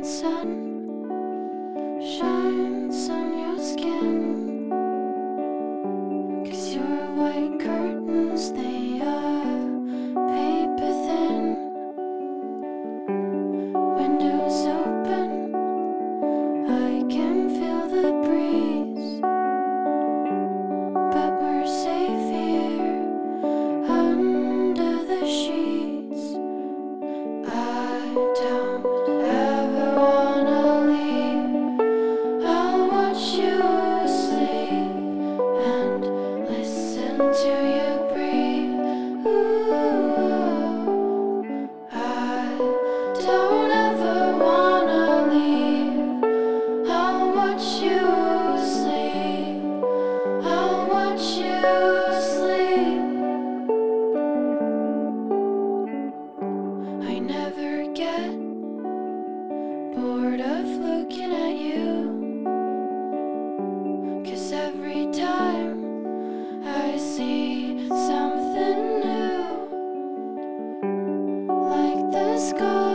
sun shines on your skin, 'cause your white curtains, they are paper thin. Windows open, I can feel the breeze, but we're safe here under the sheets. I don't ever wanna leave. I'll watch you sleep and listen to you breathe. Ooh, I don't ever wanna leave. I'll watch you sleep. I'll watch you sleep. I never get bored of looking at you, 'cause every time I see something new, like the sky